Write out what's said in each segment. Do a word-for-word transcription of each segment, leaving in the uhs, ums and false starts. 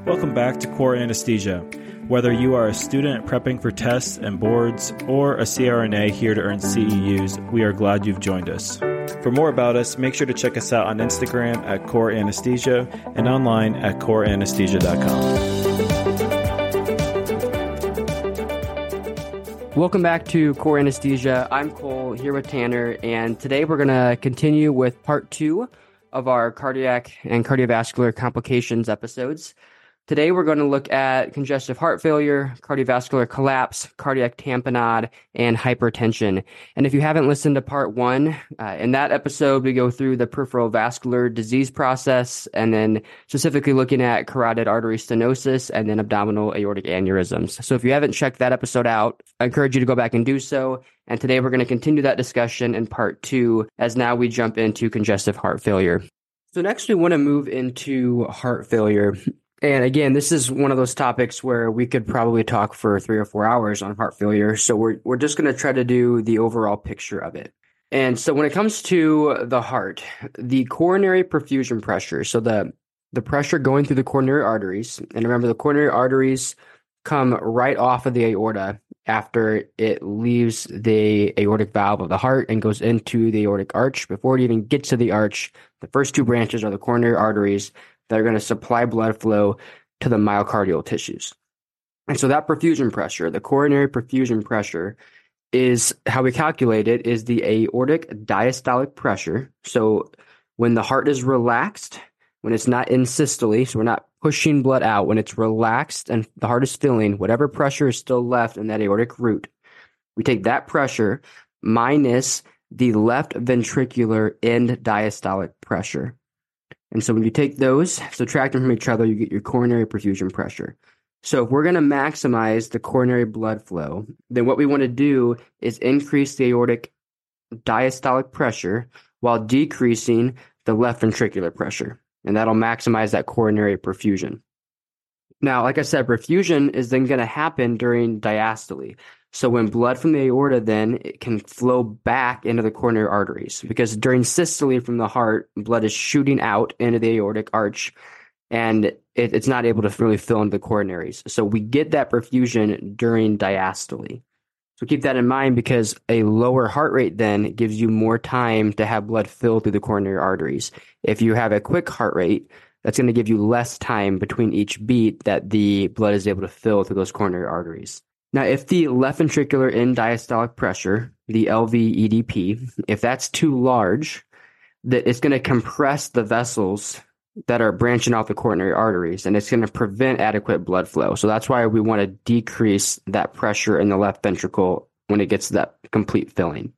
Welcome back to Core Anesthesia. Whether you are a student prepping for tests and boards or a C R N A here to earn C E Us, we are glad you've joined us. For more about us, make sure to check us out on Instagram at Core Anesthesia and online at core anesthesia dot com. Welcome back to Core Anesthesia. I'm Cole, here with Tanner, and today we're going to continue with part two of our cardiac and cardiovascular complications episodes. Today, we're going to look at congestive heart failure, cardiovascular collapse, cardiac tamponade, and hypertension. And if you haven't listened to part one, uh, in that episode, we go through the peripheral vascular disease process, and then specifically looking at carotid artery stenosis and then abdominal aortic aneurysms. So if you haven't checked that episode out, I encourage you to go back and do so. And today, we're going to continue that discussion in part two, as now we jump into congestive heart failure. So next, we want to move into heart failure. And again, this is one of those topics where we could probably talk for three or four hours on heart failure. So we're we're just going to try to do the overall picture of it. And so when it comes to the heart, the coronary perfusion pressure, so the the pressure going through the coronary arteries, and remember the coronary arteries come right off of the aorta after it leaves the aortic valve of the heart and goes into the aortic arch. Before it even gets to the arch, the first two branches are the coronary arteries that are going to supply blood flow to the myocardial tissues. And so that perfusion pressure, the coronary perfusion pressure, is how we calculate it is the aortic diastolic pressure. So when the heart is relaxed, when it's not in systole, so we're not pushing blood out, when it's relaxed and the heart is filling, whatever pressure is still left in that aortic root, we take that pressure minus the left ventricular end diastolic pressure. And so when you take those, subtract them from each other, you get your coronary perfusion pressure. So if we're going to maximize the coronary blood flow, then what we want to do is increase the aortic diastolic pressure while decreasing the left ventricular pressure. And that'll maximize that coronary perfusion. Now, like I said, perfusion is then going to happen during diastole. So when blood from the aorta then it can flow back into the coronary arteries, because during systole from the heart, blood is shooting out into the aortic arch, and it, it's not able to really fill into the coronaries. So we get that perfusion during diastole. So keep that in mind, because a lower heart rate then gives you more time to have blood fill through the coronary arteries. If you have a quick heart rate, that's going to give you less time between each beat that the blood is able to fill through those coronary arteries. Now, if the left ventricular end diastolic pressure, the L V E D P, if that's too large, that it's going to compress the vessels that are branching off the coronary arteries, and it's going to prevent adequate blood flow. So that's why we want to decrease that pressure in the left ventricle when it gets to that complete filling.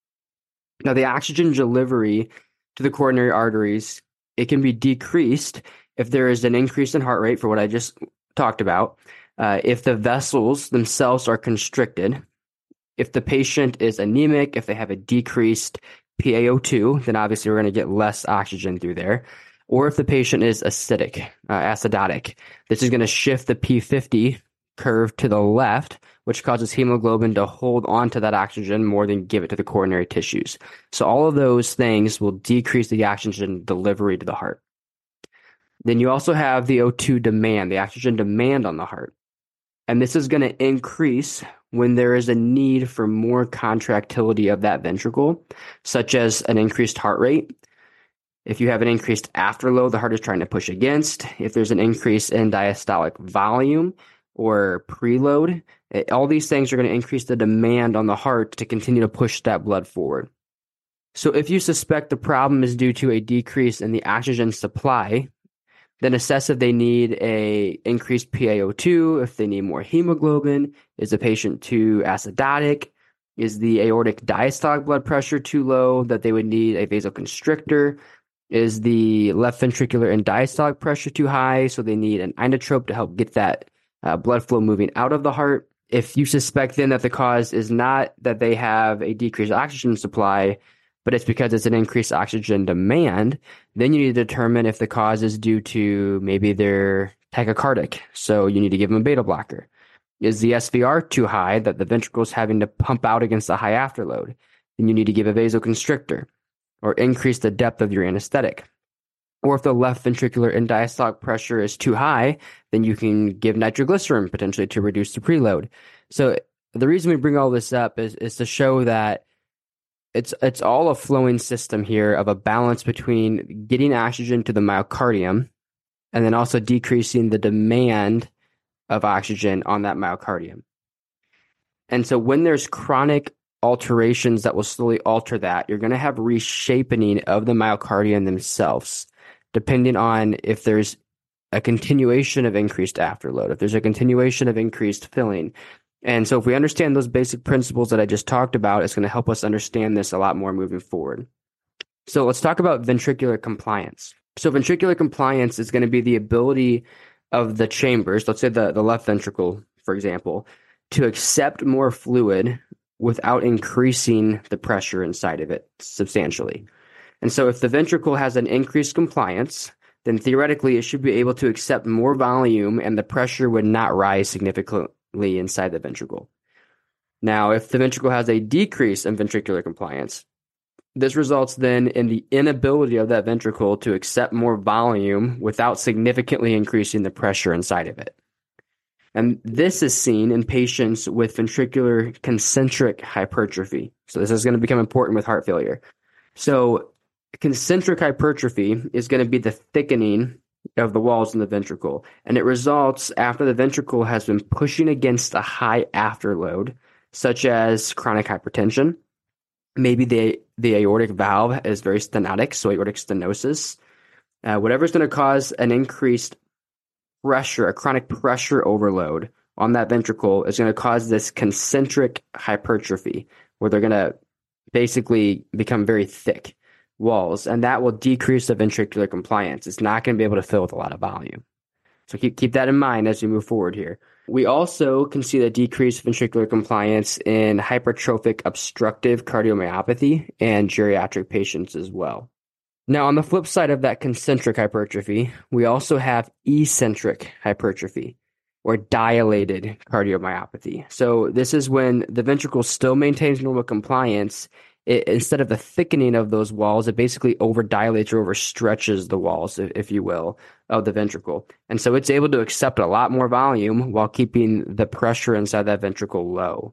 Now, the oxygen delivery to the coronary arteries, it can be decreased if there is an increase in heart rate for what I just talked about. Uh, if the vessels themselves are constricted, if the patient is anemic, if they have a decreased P a O two, then obviously we're going to get less oxygen through there. Or if the patient is acidic, uh, acidotic, this is going to shift the P fifty curve to the left, which causes hemoglobin to hold on to that oxygen more than give it to the coronary tissues. So all of those things will decrease the oxygen delivery to the heart. Then you also have the O two demand, the oxygen demand on the heart. And this is going to increase when there is a need for more contractility of that ventricle, such as an increased heart rate. If you have an increased afterload, the heart is trying to push against. If there's an increase in diastolic volume or preload, it, all these things are going to increase the demand on the heart to continue to push that blood forward. So if you suspect the problem is due to a decrease in the oxygen supply, then assess if they need a increased P a O two, if they need more hemoglobin. Is the patient too acidotic? Is the aortic diastolic blood pressure too low that they would need a vasoconstrictor? Is the left ventricular and diastolic pressure too high, so they need an inotrope to help get that uh, blood flow moving out of the heart? If you suspect then that the cause is not that they have a decreased oxygen supply, but it's because it's an increased oxygen demand, then you need to determine if the cause is due to maybe they're tachycardic, so you need to give them a beta blocker. Is the S V R too high that the ventricle is having to pump out against a high afterload? Then you need to give a vasoconstrictor or increase the depth of your anesthetic. Or if the left ventricular end diastolic pressure is too high, then you can give nitroglycerin potentially to reduce the preload. So the reason we bring all this up is, is to show that it's it's all a flowing system here of a balance between getting oxygen to the myocardium and then also decreasing the demand of oxygen on that myocardium. And so when there's chronic alterations that will slowly alter that, you're going to have reshaping of the myocardium themselves, depending on if there's a continuation of increased afterload, if there's a continuation of increased filling. And so if we understand those basic principles that I just talked about, it's going to help us understand this a lot more moving forward. So let's talk about ventricular compliance. So ventricular compliance is going to be the ability of the chambers, let's say the, the left ventricle, for example, to accept more fluid without increasing the pressure inside of it substantially. And so if the ventricle has an increased compliance, then theoretically it should be able to accept more volume and the pressure would not rise significantly inside the ventricle. Now, if the ventricle has a decrease in ventricular compliance, this results then in the inability of that ventricle to accept more volume without significantly increasing the pressure inside of it. And this is seen in patients with ventricular concentric hypertrophy. So this is going to become important with heart failure. So concentric hypertrophy is going to be the thickening of the walls in the ventricle, and it results after the ventricle has been pushing against a high afterload, such as chronic hypertension. Maybe the, the aortic valve is very stenotic, so aortic stenosis. Uh, whatever is going to cause an increased pressure, a chronic pressure overload on that ventricle is going to cause this concentric hypertrophy, where they're going to basically become very thick walls, and that will decrease the ventricular compliance. It's not going to be able to fill with a lot of volume. So keep keep that in mind as we move forward here. We also can see the decreased ventricular compliance in hypertrophic obstructive cardiomyopathy and geriatric patients as well. Now, on the flip side of that concentric hypertrophy, we also have eccentric hypertrophy or dilated cardiomyopathy. So this is when the ventricle still maintains normal compliance. It, instead of the thickening of those walls, it basically overdilates or overstretches the walls, if, if you will, of the ventricle. And so it's able to accept a lot more volume while keeping the pressure inside that ventricle low.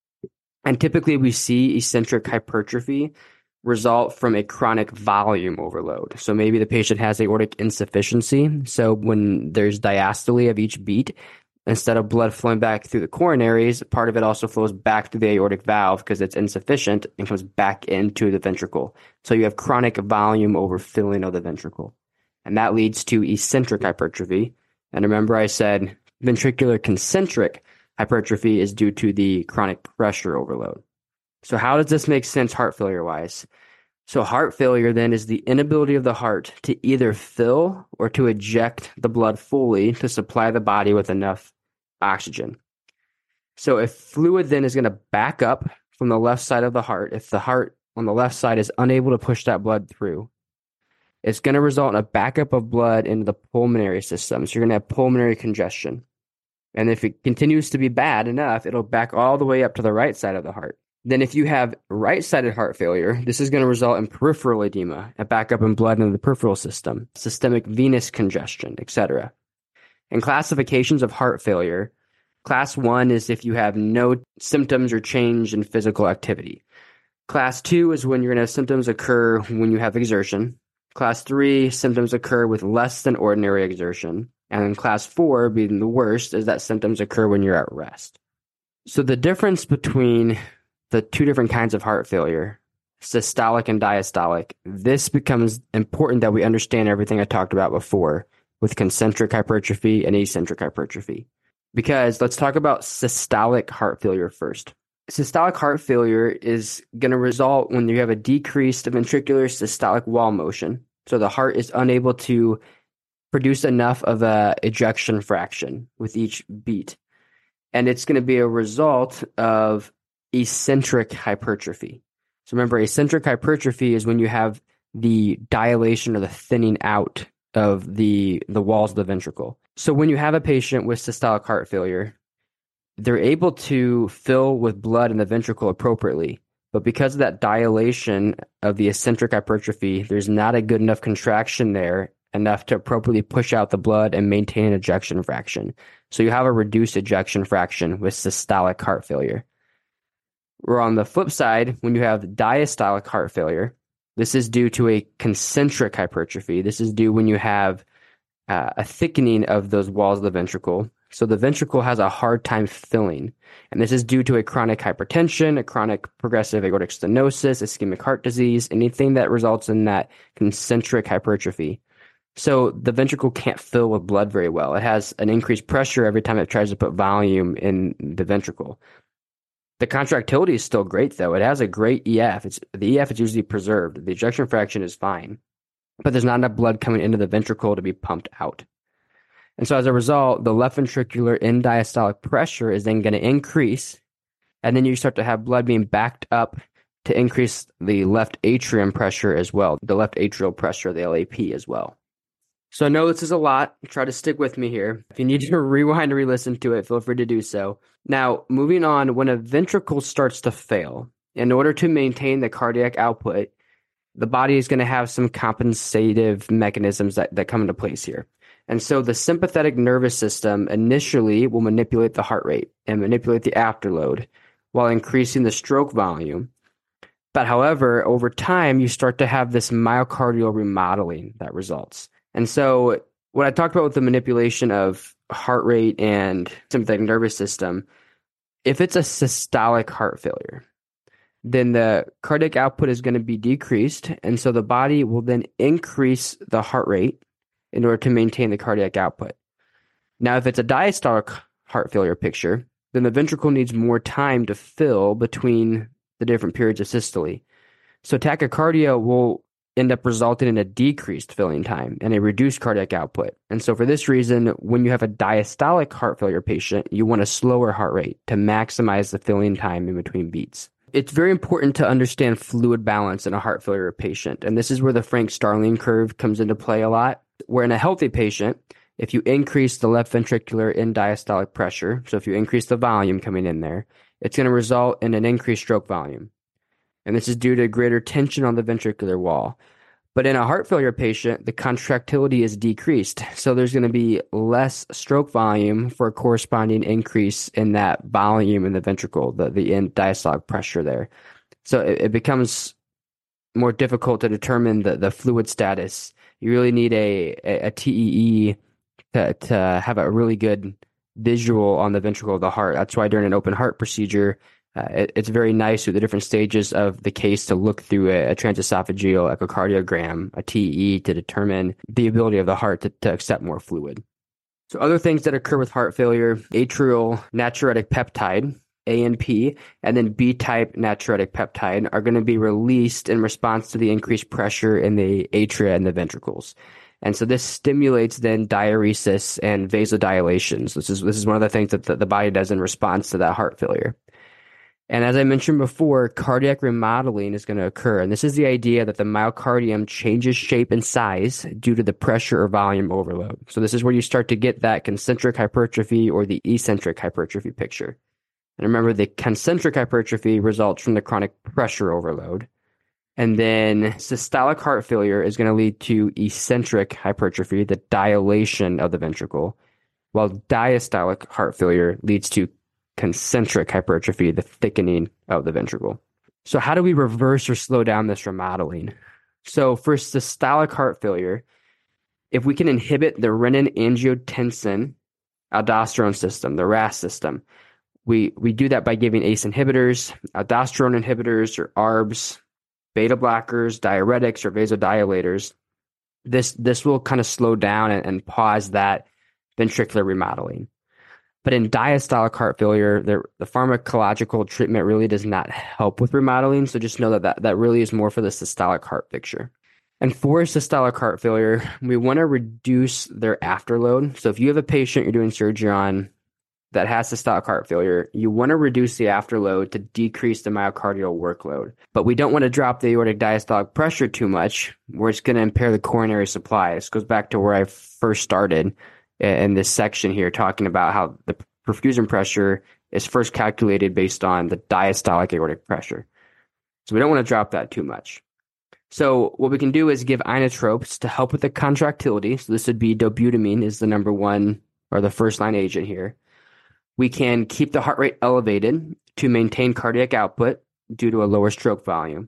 And typically we see eccentric hypertrophy result from a chronic volume overload. So maybe the patient has aortic insufficiency. So when there's diastole of each beat, instead of blood flowing back through the coronaries, part of it also flows back to the aortic valve because it's insufficient and comes back into the ventricle. So you have chronic volume overfilling of the ventricle. And that leads to eccentric hypertrophy. And remember I said ventricular concentric hypertrophy is due to the chronic pressure overload. So how does this make sense heart failure-wise? So heart failure then is the inability of the heart to either fill or to eject the blood fully to supply the body with enough oxygen. So if fluid then is going to back up from the left side of the heart, if the heart on the left side is unable to push that blood through, it's going to result in a backup of blood into the pulmonary system. So you're going to have pulmonary congestion. And if it continues to be bad enough, it'll back all the way up to the right side of the heart. Then if you have right-sided heart failure, this is going to result in peripheral edema, a backup in blood into the peripheral system, systemic venous congestion, et cetera. And classifications of heart failure, class one is if you have no symptoms or change in physical activity. Class two is when you're going to have symptoms occur when you have exertion. Class three, symptoms occur with less than ordinary exertion. And then class four, being the worst, is that symptoms occur when you're at rest. So the difference between the two different kinds of heart failure, systolic and diastolic, this becomes important that we understand everything I talked about before with concentric hypertrophy and eccentric hypertrophy. Because let's talk about systolic heart failure first. Systolic heart failure is going to result when you have a decreased ventricular systolic wall motion. So the heart is unable to produce enough of a ejection fraction with each beat. And it's going to be a result of eccentric hypertrophy. So remember, eccentric hypertrophy is when you have the dilation or the thinning out of the, the walls of the ventricle. So when you have a patient with systolic heart failure, they're able to fill with blood in the ventricle appropriately, But because of that dilation of the eccentric hypertrophy, there's not a good enough contraction there, enough to appropriately push out the blood and maintain an ejection fraction. So you have a reduced ejection fraction with systolic heart failure. Or on the flip side, when you have diastolic heart failure, this is due to a concentric hypertrophy. This is due when you have uh, a thickening of those walls of the ventricle. So the ventricle has a hard time filling. And this is due to a chronic hypertension, a chronic progressive aortic stenosis, ischemic heart disease, anything that results in that concentric hypertrophy. So the ventricle can't fill with blood very well. It has an increased pressure every time it tries to put volume in the ventricle. The contractility is still great, though. It has a great E F. It's, the E F is usually preserved. The ejection fraction is fine, but there's not enough blood coming into the ventricle to be pumped out. And so as a result, the left ventricular end diastolic pressure is then going to increase, and then you start to have blood being backed up to increase the left atrium pressure as well, the left atrial pressure, the L A P as well. So I know this is a lot. Try to stick with me here. If you need to rewind or re-listen to it, feel free to do so. Now, moving on, when a ventricle starts to fail, in order to maintain the cardiac output, the body is going to have some compensative mechanisms that, that come into place here. And so the sympathetic nervous system initially will manipulate the heart rate and manipulate the afterload while increasing the stroke volume. But however, over time, you start to have this myocardial remodeling that results. And so what I talked about with the manipulation of heart rate and sympathetic nervous system, if it's a systolic heart failure, then the cardiac output is going to be decreased. And so the body will then increase the heart rate in order to maintain the cardiac output. Now, if it's a diastolic heart failure picture, then the ventricle needs more time to fill between the different periods of systole. So tachycardia will end up resulting in a decreased filling time and a reduced cardiac output. And so for this reason, when you have a diastolic heart failure patient, you want a slower heart rate to maximize the filling time in between beats. It's very important to understand fluid balance in a heart failure patient. And this is where the Frank Starling curve comes into play a lot, where in a healthy patient, if you increase the left ventricular end diastolic pressure, so if you increase the volume coming in there, it's going to result in an increased stroke volume. And this is due to greater tension on the ventricular wall. But in a heart failure patient, the contractility is decreased. So there's going to be less stroke volume for a corresponding increase in that volume in the ventricle, the, the end diastolic pressure there. So it, it becomes more difficult to determine the, the fluid status. You really need a, a, a T E E to, to have a really good visual on the ventricle of the heart. That's why during an open heart procedure, Uh, it, it's very nice through the different stages of the case to look through a, a transesophageal echocardiogram, a T E E, to determine the ability of the heart to, to accept more fluid. So other things that occur with heart failure, atrial natriuretic peptide, A N P, and then B-type natriuretic peptide are going to be released in response to the increased pressure in the atria and the ventricles. And so this stimulates then diuresis and vasodilation. So this is, this is one of the things that the, the body does in response to that heart failure. And as I mentioned before, cardiac remodeling is going to occur. And this is the idea that the myocardium changes shape and size due to the pressure or volume overload. So this is where you start to get that concentric hypertrophy or the eccentric hypertrophy picture. And remember, the concentric hypertrophy results from the chronic pressure overload. And then systolic heart failure is going to lead to eccentric hypertrophy, the dilation of the ventricle, while diastolic heart failure leads to concentric hypertrophy, the thickening of the ventricle. So how do we reverse or slow down this remodeling? So for systolic heart failure, if we can inhibit the renin-angiotensin aldosterone system, the R A S system, we, we do that by giving A C E inhibitors, aldosterone inhibitors or A R Bs, beta blockers, diuretics, or vasodilators. This, this will kind of slow down and, and pause that ventricular remodeling. But in diastolic heart failure, the, the pharmacological treatment really does not help with remodeling. So just know that, that that really is more for the systolic heart picture. And for systolic heart failure, we want to reduce their afterload. So if you have a patient you're doing surgery on that has systolic heart failure, you want to reduce the afterload to decrease the myocardial workload. But we don't want to drop the aortic diastolic pressure too much, where it's going to impair the coronary supply. This goes back to where I first started in this section here, talking about how the perfusion pressure is first calculated based on the diastolic aortic pressure. So we don't want to drop that too much. So what we can do is give inotropes to help with the contractility. So this would be dobutamine is the number one or the first line agent here. We can keep the heart rate elevated to maintain cardiac output due to a lower stroke volume.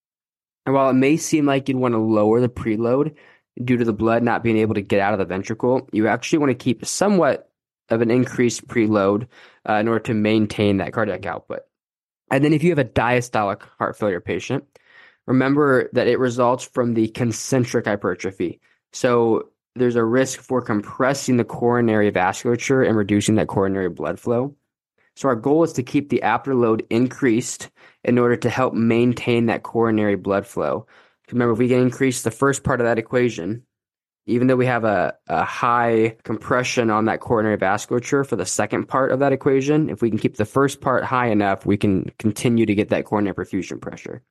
And while it may seem like you'd want to lower the preload due to the blood not being able to get out of the ventricle, you actually want to keep somewhat of an increased preload uh, in order to maintain that cardiac output. And then if you have a diastolic heart failure patient, remember that it results from the concentric hypertrophy. So there's a risk for compressing the coronary vasculature and reducing that coronary blood flow. So our goal is to keep the afterload increased in order to help maintain that coronary blood flow. Remember, if we can increase the first part of that equation, even though we have a, a high compression on that coronary vasculature for the second part of that equation, if we can keep the first part high enough, we can continue to get that coronary perfusion pressure.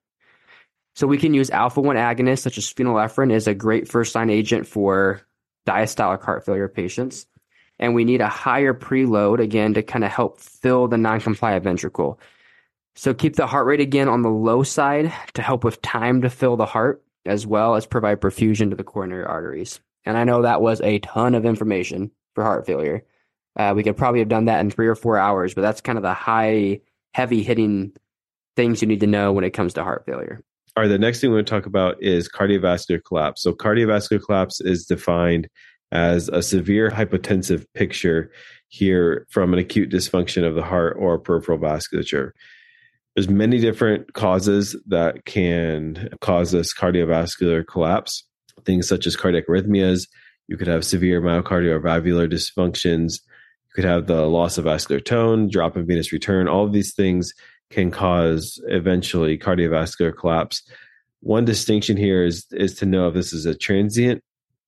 So we can use alpha one agonists such as phenylephrine as a great first-line agent for diastolic heart failure patients. And we need a higher preload, again, to kind of help fill the non-compliant ventricle. So keep the heart rate, again, on the low side to help with time to fill the heart, as well as provide perfusion to the coronary arteries. And I know that was a ton of information for heart failure. Uh, we could probably have done that in three or four hours, but that's kind of the high, heavy-hitting things you need to know when it comes to heart failure. All right, the next thing we're going to talk about is cardiovascular collapse. So cardiovascular collapse is defined as a severe hypotensive picture here from an acute dysfunction of the heart or peripheral vasculature. There's many different causes that can cause this cardiovascular collapse. Things such as cardiac arrhythmias. You could have severe myocardial or valvular dysfunctions. You could have the loss of vascular tone, drop in venous return. All of these things can cause eventually cardiovascular collapse. One distinction here is, is to know if this is a transient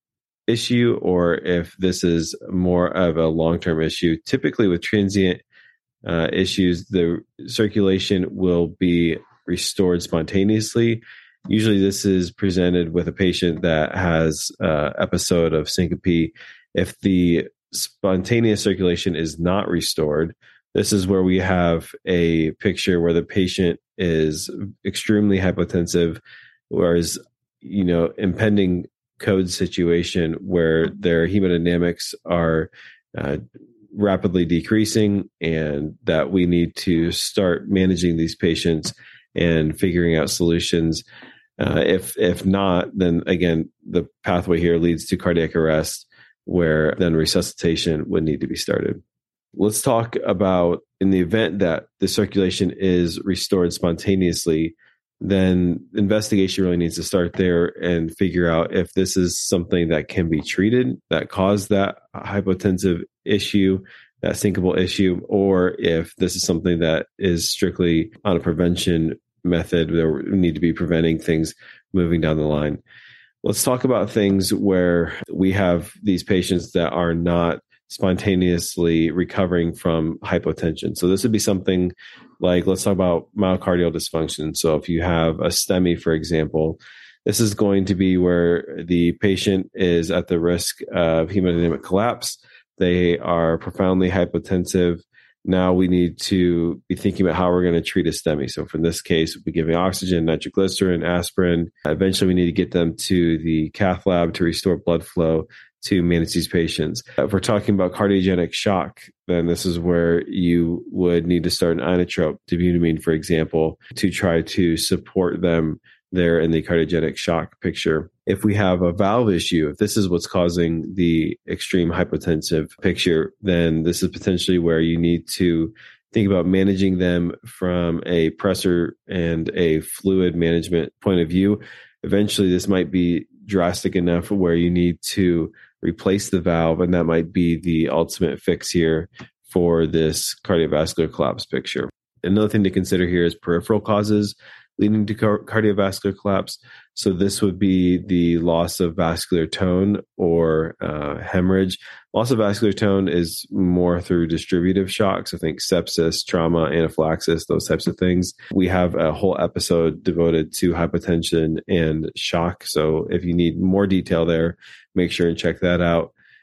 issue or if this is more of a long-term issue. Typically with transient uh, issues, the circulation will be restored spontaneously. Usually this is presented with a patient that has an episode of syncope. If the spontaneous circulation is not restored, this is where we have a picture where the patient is extremely hypotensive, whereas, you know, impending code situation where their hemodynamics are uh, rapidly decreasing, and that we need to start managing these patients and figuring out solutions. Uh, if if not, then again, the pathway here leads to cardiac arrest, where then resuscitation would need to be started. Let's talk about in the event that the circulation is restored spontaneously, then investigation really needs to start there and figure out if this is something that can be treated that caused that hypotensive issue, that syncopal issue, or if this is something that is strictly on a prevention method where we need to be preventing things moving down the line. Let's talk about things where we have these patients that are not spontaneously recovering from hypotension. So this would be something like, let's talk about myocardial dysfunction. So if you have a STEMI, for example, this is going to be where the patient is at the risk of hemodynamic collapse. They are profoundly hypotensive. Now we need to be thinking about how we're going to treat a STEMI. So for this case, we'll be giving oxygen, nitroglycerin, aspirin. Eventually, we need to get them to the cath lab to restore blood flow to manage these patients. If we're talking about cardiogenic shock, then this is where you would need to start an inotrope, dobutamine, for example, to try to support them there in the cardiogenic shock picture. If we have a valve issue, if this is what's causing the extreme hypotensive picture, then this is potentially where you need to think about managing them from a pressure and a fluid management point of view. Eventually, this might be drastic enough where you need to replace the valve, and that might be the ultimate fix here for this cardiovascular collapse picture. Another thing to consider here is peripheral causes leading to car- cardiovascular collapse. So this would be the loss of vascular tone or uh, hemorrhage. Loss of vascular tone is more through distributive shocks. I think sepsis, trauma, anaphylaxis, those types of things. We have a whole episode devoted to hypotension and shock. So if you need more detail there, make sure and check that out.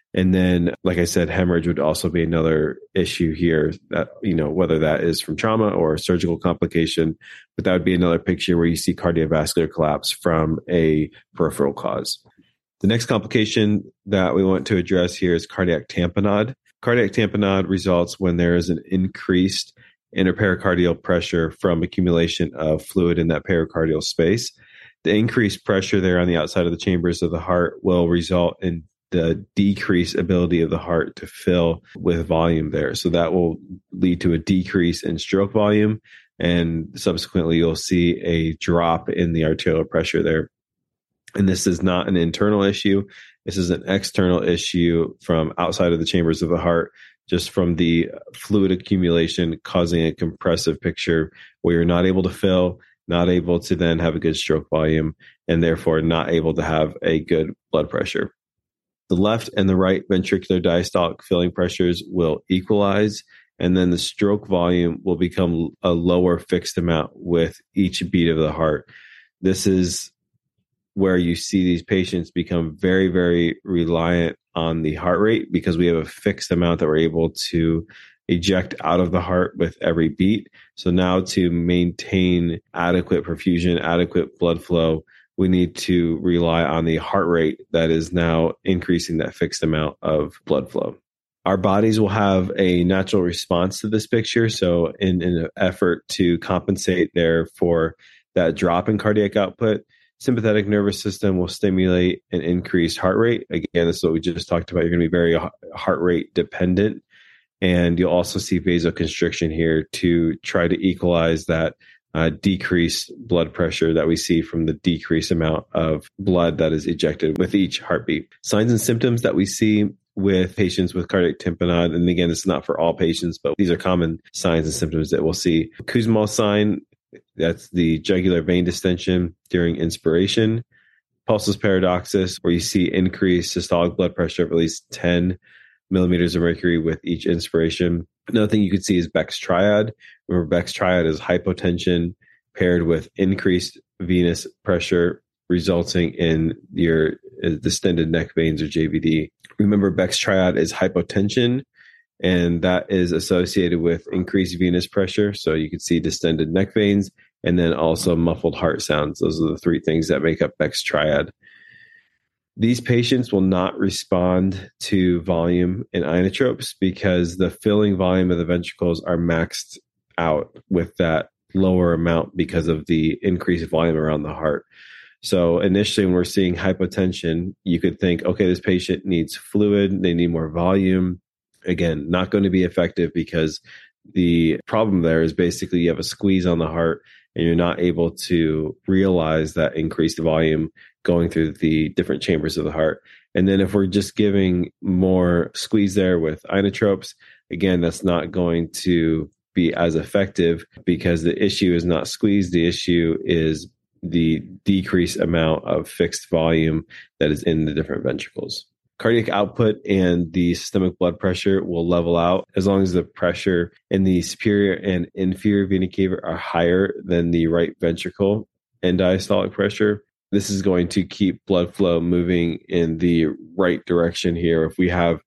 And then, like I said, hemorrhage would also be another issue here, that, you know, whether that is from trauma or a surgical complication, but that would be another picture where you see cardiovascular collapse from a peripheral cause. The next complication that we want to address here is cardiac tamponade. Cardiac tamponade results when there is an increased interpericardial pressure from accumulation of fluid in that pericardial space. The increased pressure there on the outside of the chambers of the heart will result in the decreased ability of the heart to fill with volume there. So that will lead to a decrease in stroke volume, and subsequently you'll see a drop in the arterial pressure there. And this is not an internal issue. This is an external issue from outside of the chambers of the heart, just from the fluid accumulation causing a compressive picture where you're not able to fill, not able to then have a good stroke volume, and therefore not able to have a good blood pressure. The left and the right ventricular diastolic filling pressures will equalize, and then the stroke volume will become a lower fixed amount with each beat of the heart. This is where you see these patients become very, very reliant on the heart rate because we have a fixed amount that we're able to eject out of the heart with every beat. So now to maintain adequate perfusion, adequate blood flow, we need to rely on the heart rate that is now increasing that fixed amount of blood flow. Our bodies will have a natural response to this picture. So in, in an effort to compensate there for that drop in cardiac output, sympathetic nervous system will stimulate an increased heart rate. Again, this is what we just talked about. You're going to be very heart rate dependent. And you'll also see vasoconstriction here to try to equalize that Uh, decreased blood pressure that we see from the decreased amount of blood that is ejected with each heartbeat. Signs and symptoms that we see with patients with cardiac tamponade, and again, this is not for all patients, but these are common signs and symptoms that we'll see. Kussmaul sign, that's the jugular vein distension during inspiration. Pulsus paradoxus, where you see increased systolic blood pressure of at least ten millimeters of mercury with each inspiration. Another thing you could see is Beck's triad. Remember, Beck's triad is hypotension paired with increased venous pressure, resulting in your distended neck veins, or J V D. Remember, Beck's triad is hypotension, and that is associated with increased venous pressure. So you can see distended neck veins, and then also muffled heart sounds. Those are the three things that make up Beck's triad. These patients will not respond to volume and inotropes because the filling volume of the ventricles are maxed out with that lower amount because of the increased volume around the heart. So initially, when we're seeing hypotension, you could think, okay, this patient needs fluid, they need more volume. Again, not going to be effective because the problem there is basically you have a squeeze on the heart and you're not able to realize that increased volume going through the different chambers of the heart. And then if we're just giving more squeeze there with inotropes, again, that's not going to be as effective because the issue is not squeeze. The issue is the decreased amount of fixed volume that is in the different ventricles. Cardiac output and the systemic blood pressure will level out as long as the pressure in the superior and inferior vena cava are higher than the right ventricle end diastolic pressure. This is going to keep blood flow moving in the right direction here. If we have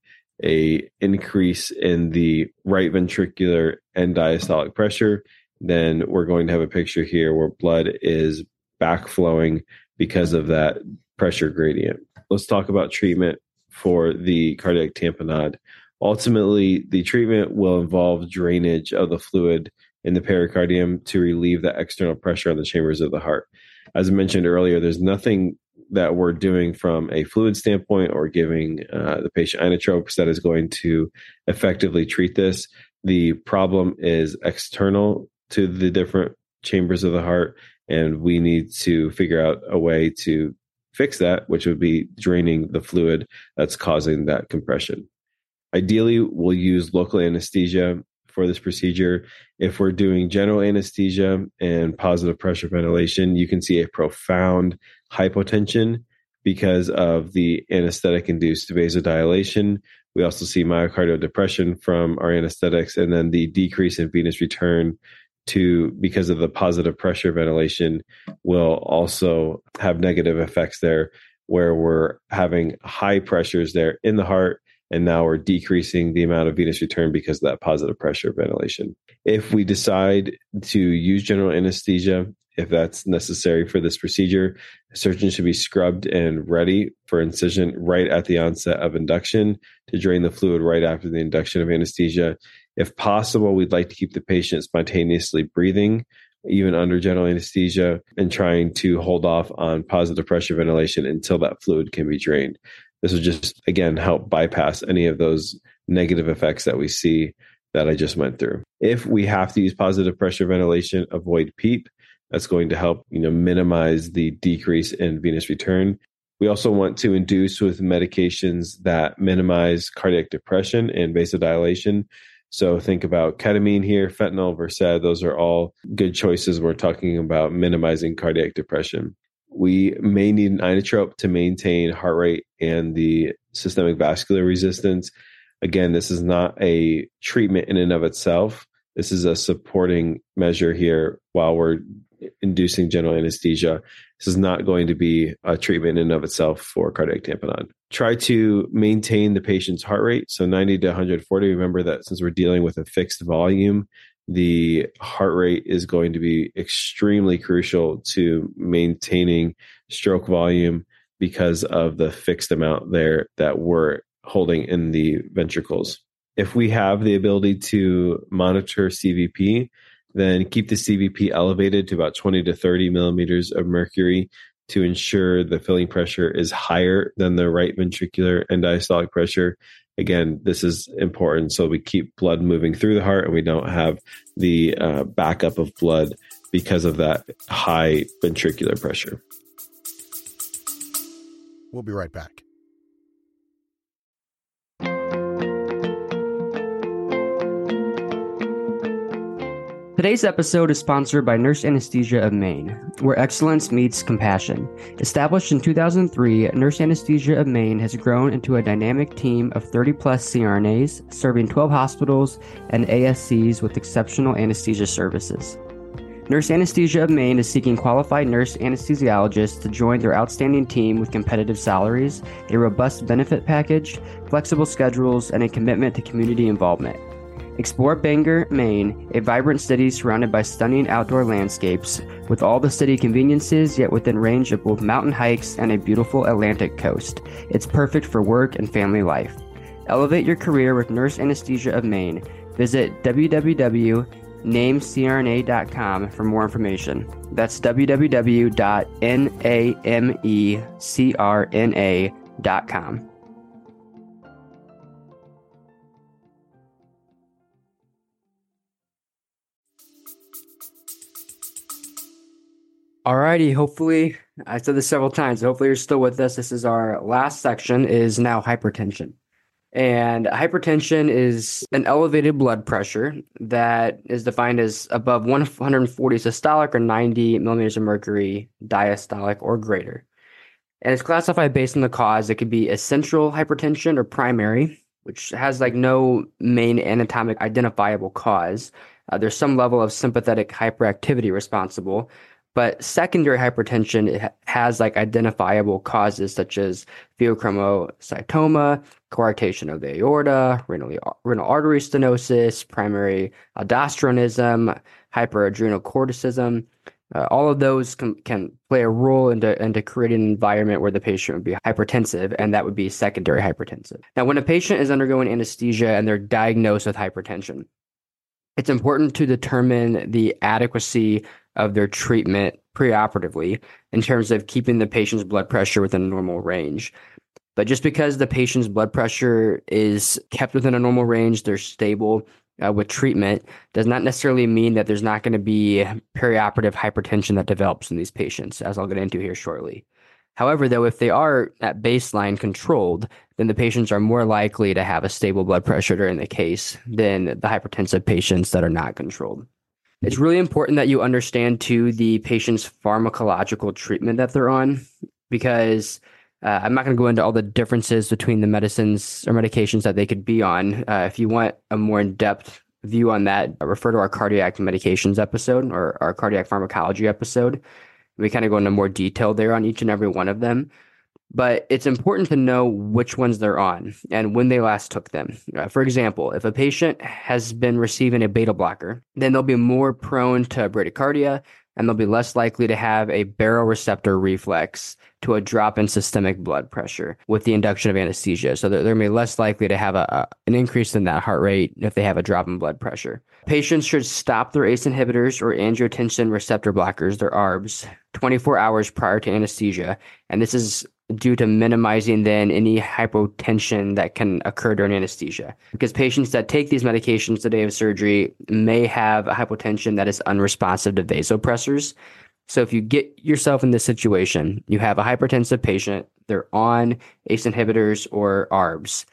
a increase in the right ventricular end diastolic pressure, then we're going to have a picture here where blood is backflowing because of that pressure gradient. Let's talk about treatment for the cardiac tamponade. Ultimately, the treatment will involve drainage of the fluid in the pericardium to relieve that external pressure on the chambers of the heart. As I mentioned earlier, there's nothing that we're doing from a fluid standpoint or giving uh, the patient inotropes that is going to effectively treat this. The problem is external to the different chambers of the heart, and we need to figure out a way to fix that, which would be draining the fluid that's causing that compression. Ideally, we'll use local anesthesia for this procedure. If we're doing general anesthesia and positive pressure ventilation, you can see a profound hypotension because of the anesthetic-induced vasodilation. We also see myocardial depression from our anesthetics, and then the decrease in venous return to because of the positive pressure ventilation will also have negative effects there, where we're having high pressures there in the heart, And now we're decreasing the amount of venous return because of that positive pressure ventilation. If we decide to use general anesthesia, if that's necessary for this procedure, a surgeon should be scrubbed and ready for incision right at the onset of induction to drain the fluid right after the induction of anesthesia. If possible, we'd like to keep the patient spontaneously breathing, even under general anesthesia, and trying to hold off on positive pressure ventilation until that fluid can be drained. This will just, again, help bypass any of those negative effects that we see that I just went through. If we have to use positive pressure ventilation, avoid PEEP. That's going to help, you know, minimize the decrease in venous return. We also want to induce with medications that minimize cardiac depression and vasodilation. So think about ketamine here, fentanyl, Versed. Those are all good choices. We're talking about minimizing cardiac depression. We may need an inotrope to maintain heart rate and the systemic vascular resistance. Again, this is not a treatment in and of itself. This is a supporting measure here while we're inducing general anesthesia. This is not going to be a treatment in and of itself for cardiac tamponade. Try to maintain the patient's heart rate. So ninety to one hundred forty. Remember that since we're dealing with a fixed volume, the heart rate is going to be extremely crucial to maintaining stroke volume because of the fixed amount there that we're holding in the ventricles. If we have the ability to monitor C V P, then keep the C V P elevated to about twenty to thirty millimeters of mercury to ensure the filling pressure is higher than the right ventricular end diastolic pressure. Again, this is important so we keep blood moving through the heart and we don't have the uh, backup of blood because of that high ventricular pressure. We'll be right back. Today's episode is sponsored by Nurse Anesthesia of Maine, where excellence meets compassion. Established in two thousand three, Nurse Anesthesia of Maine has grown into a dynamic team of thirty plus C R N As, serving twelve hospitals and A S Cs with exceptional anesthesia services. Nurse Anesthesia of Maine is seeking qualified nurse anesthesiologists to join their outstanding team with competitive salaries, a robust benefit package, flexible schedules, and a commitment to community involvement. Explore Bangor, Maine, a vibrant city surrounded by stunning outdoor landscapes, with all the city conveniences yet within range of both mountain hikes and a beautiful Atlantic coast. It's perfect for work and family life. Elevate your career with Nurse Anesthesia of Maine. Visit w w w dot name c r n a dot com for more information. That's w w w dot name c r n a dot com. Alrighty, hopefully, I said this several times, hopefully you're still with us. This is our last section, is now hypertension. And hypertension is an elevated blood pressure that is defined as above one hundred forty systolic or ninety millimeters of mercury diastolic or greater. And it's classified based on the cause. It could be essential hypertension or primary, which has like no main anatomic identifiable cause. Uh, there's some level of sympathetic hyperactivity responsible. But secondary hypertension, it has like identifiable causes such as pheochromocytoma, coarctation of the aorta, renal, renal artery stenosis, primary aldosteronism, hyperadrenal corticism. Uh, all of those can, can play a role into, into creating an environment where the patient would be hypertensive, and that would be secondary hypertensive. Now, when a patient is undergoing anesthesia and they're diagnosed with hypertension, it's important to determine the adequacy of their treatment preoperatively in terms of keeping the patient's blood pressure within a normal range. But just because the patient's blood pressure is kept within a normal range, they're stable uh, with treatment, does not necessarily mean that there's not going to be perioperative hypertension that develops in these patients, as I'll get into here shortly. However, though, if they are at baseline controlled, then the patients are more likely to have a stable blood pressure during the case than the hypertensive patients that are not controlled. It's really important that you understand, too, the patient's pharmacological treatment that they're on, because uh, I'm not going to go into all the differences between the medicines or medications that they could be on. Uh, if you want a more in-depth view on that, refer to our cardiac medications episode or our cardiac pharmacology episode. We kind of go into more detail there on each and every one of them. But it's important to know which ones they're on and when they last took them. Uh, for example, if a patient has been receiving a beta blocker, then they'll be more prone to bradycardia, and they'll be less likely to have a baroreceptor reflex to a drop in systemic blood pressure with the induction of anesthesia. So they're, they're going to be less likely to have a, a, an increase in that heart rate if they have a drop in blood pressure. Patients should stop their A C E inhibitors or angiotensin receptor blockers, their A R Bs, twenty-four hours prior to anesthesia. And this is due to minimizing then any hypotension that can occur during anesthesia. Because patients that take these medications the day of surgery may have a hypotension that is unresponsive to vasopressors. So if you get yourself in this situation, you have a hypertensive patient, they're on A C E inhibitors or A R Bs,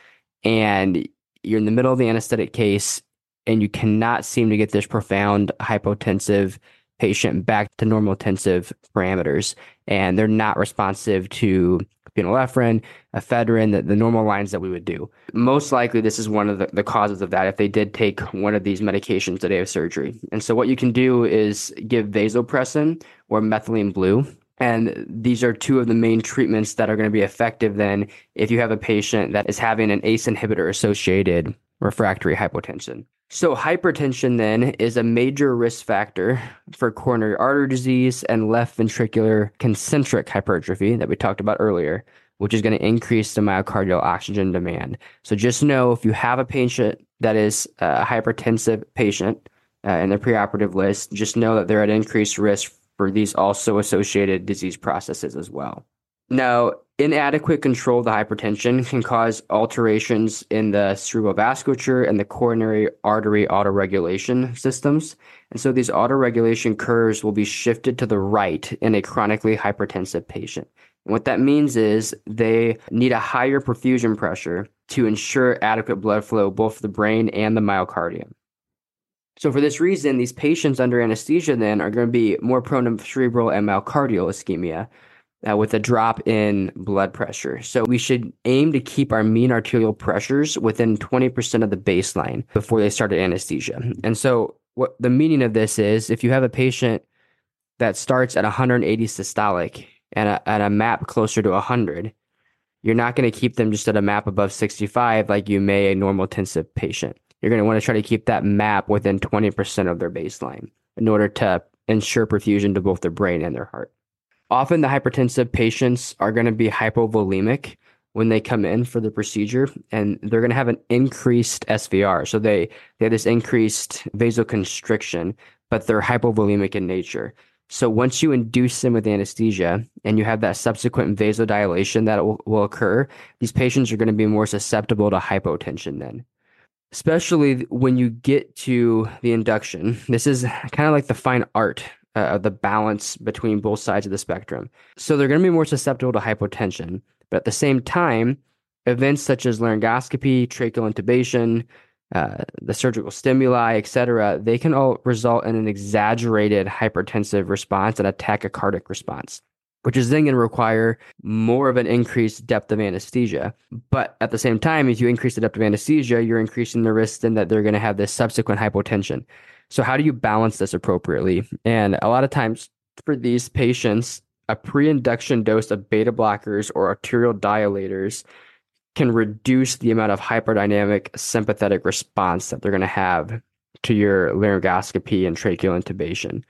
and you're in the middle of the anesthetic case, and you cannot seem to get this profound hypotensive patient back to normotensive parameters, and they're not responsive to phenylephrine, ephedrine, the, the normal lines that we would do. Most likely, this is one of the, the causes of that if they did take one of these medications the day of surgery. And so what you can do is give vasopressin or methylene blue. And these are two of the main treatments that are going to be effective then if you have a patient that is having an A C E inhibitor-associated refractory hypotension. So hypertension then is a major risk factor for coronary artery disease and left ventricular concentric hypertrophy that we talked about earlier, which is going to increase the myocardial oxygen demand. So just know if you have a patient that is a hypertensive patient uh, in the preoperative list, just know that they're at increased risk for these also associated disease processes as well. Now, inadequate control of the hypertension can cause alterations in the cerebral vasculature and the coronary artery autoregulation systems. And so these autoregulation curves will be shifted to the right in a chronically hypertensive patient. And what that means is they need a higher perfusion pressure to ensure adequate blood flow both to the brain and the myocardium. So for this reason, these patients under anesthesia then are going to be more prone to cerebral and myocardial ischemia, Uh, with a drop in blood pressure. So we should aim to keep our mean arterial pressures within twenty percent of the baseline before they started anesthesia. And so what the meaning of this is, if you have a patient that starts at one hundred eighty systolic and a, at a map closer to one hundred, you're not going to keep them just at a map above sixty-five like you may a normotensive patient. You're going to want to try to keep that map within twenty percent of their baseline in order to ensure perfusion to both their brain and their heart. Often the hypertensive patients are going to be hypovolemic when they come in for the procedure, and they're going to have an increased S V R. So they, they have this increased vasoconstriction, but they're hypovolemic in nature. So once you induce them with anesthesia and you have that subsequent vasodilation that will, will occur, these patients are going to be more susceptible to hypotension then. Especially when you get to the induction. This is kind of like the fine art Uh, of the balance between both sides of the spectrum. So they're going to be more susceptible to hypotension, but at the same time, events such as laryngoscopy, tracheal intubation, uh, the surgical stimuli, et cetera, they can all result in an exaggerated hypertensive response and a tachycardic response, which is then going to require more of an increased depth of anesthesia. But at the same time, if you increase the depth of anesthesia, you're increasing the risk then that they're going to have this subsequent hypotension. So how do you balance this appropriately? And a lot of times for these patients, a pre-induction dose of beta blockers or arterial dilators can reduce the amount of hyperdynamic sympathetic response that they're going to have to your laryngoscopy and tracheal intubation.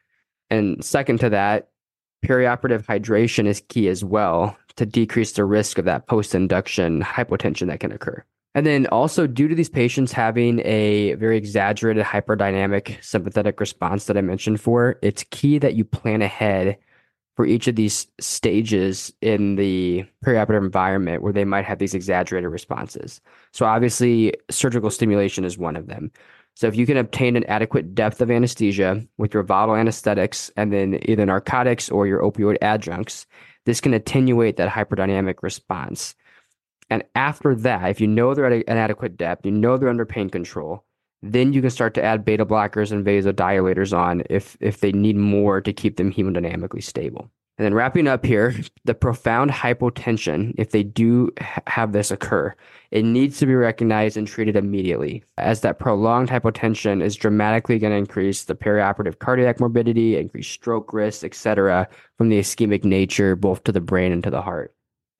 And second to that, perioperative hydration is key as well to decrease the risk of that post-induction hypotension that can occur. And then also due to these patients having a very exaggerated hyperdynamic sympathetic response that I mentioned for, it's key that you plan ahead for each of these stages in the perioperative environment where they might have these exaggerated responses. So obviously surgical stimulation is one of them. So if you can obtain an adequate depth of anesthesia with your volatile anesthetics and then either narcotics or your opioid adjuncts, this can attenuate that hyperdynamic response. And after that, if you know they're at an adequate depth, you know they're under pain control, then you can start to add beta blockers and vasodilators on if, if they need more to keep them hemodynamically stable. And then wrapping up here, the profound hypotension, if they do ha- have this occur, it needs to be recognized and treated immediately, as that prolonged hypotension is dramatically going to increase the perioperative cardiac morbidity, increase stroke risk, et cetera, from the ischemic nature, both to the brain and to the heart.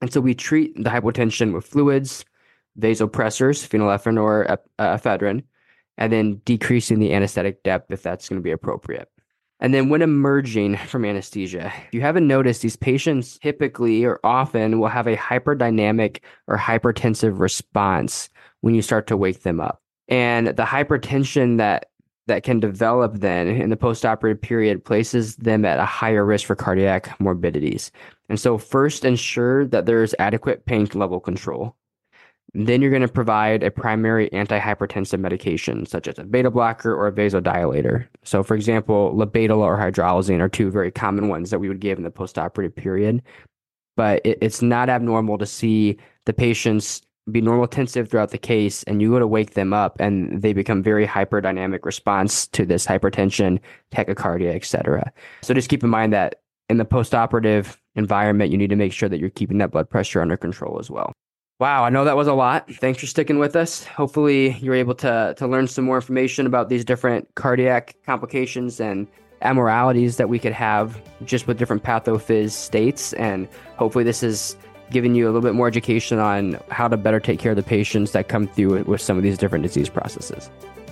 And so we treat the hypotension with fluids, vasopressors, phenylephrine or uh, ephedrine, and then decreasing the anesthetic depth if that's going to be appropriate. And then when emerging from anesthesia, if you haven't noticed, these patients typically or often will have a hyperdynamic or hypertensive response when you start to wake them up. And the hypertension that that can develop then in the postoperative period places them at a higher risk for cardiac morbidities. And so first ensure that there's adequate pain level control. Then you're going to provide a primary antihypertensive medication, such as a beta blocker or a vasodilator. So for example, labetalol or hydralazine are two very common ones that we would give in the postoperative period. But it, it's not abnormal to see the patients be normotensive throughout the case, and you go to wake them up and they become very hyperdynamic response to this hypertension, tachycardia, et cetera. So just keep in mind that in the postoperative environment, you need to make sure that you're keeping that blood pressure under control as well. Wow, I know that was a lot. Thanks for sticking with us. Hopefully you're able to, to learn some more information about these different cardiac complications and abnormalities that we could have just with different pathophys states. And hopefully this is giving you a little bit more education on how to better take care of the patients that come through with some of these different disease processes.